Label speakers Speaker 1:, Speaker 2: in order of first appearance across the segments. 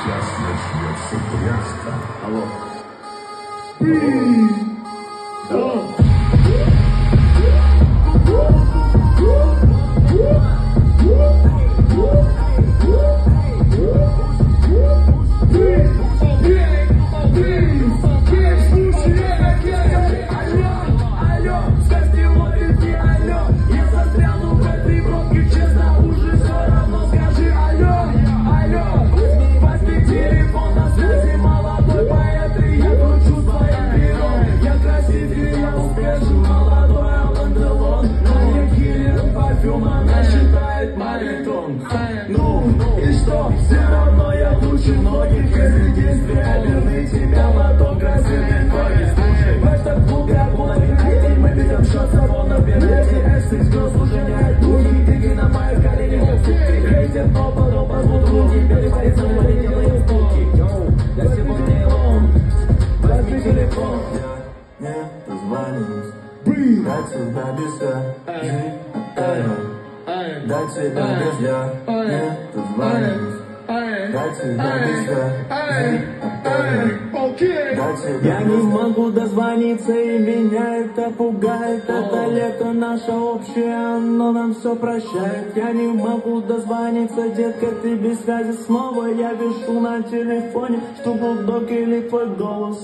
Speaker 1: сейчас начнется пляска.
Speaker 2: Алло.
Speaker 1: Да.
Speaker 2: Ну, и что? Все равно я лучше многих людей. Зря верны тебя потом красивый твои. Слушай, ваш так глупо, половина. Мы берем счет салона, берете экстрик, что служение дури. Деньги на моих коленях, хейтер, но потом позволю. Теперь боится, но не делаю спуки. Я сегодня лом, возьми телефон. Я не позвонюсь, дать сюда без дать тебя без я не позвонюсь, дать тебя без я не могу дозвониться, и меня это пугает. Это лето наше общее, оно нам все прощает. Я не могу дозвониться, детка, ты без связи снова. Я пишу на телефоне, что бульдог или твой голос.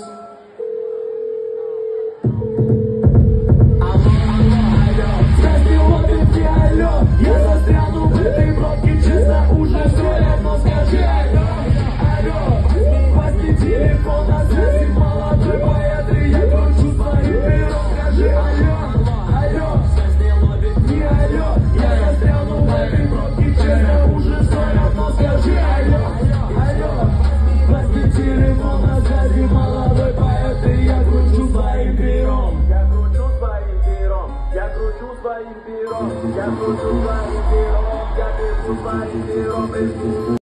Speaker 2: Я застряну в этой пробке, честно, уже все равно. Скажи алло, алло, возьми телефон, на связи молодой поэт, и я кручу своим пером. Скажи алло, алло, не алло. Я застряну в этой пробке, честно, уже все равно. Скажи алло, алло, возьми телефон, на связи молодой поэт, и я кручу своим пером. Я кручу своим пером, я кручу своим пером, я кручу своим пером, я кручу своим пером.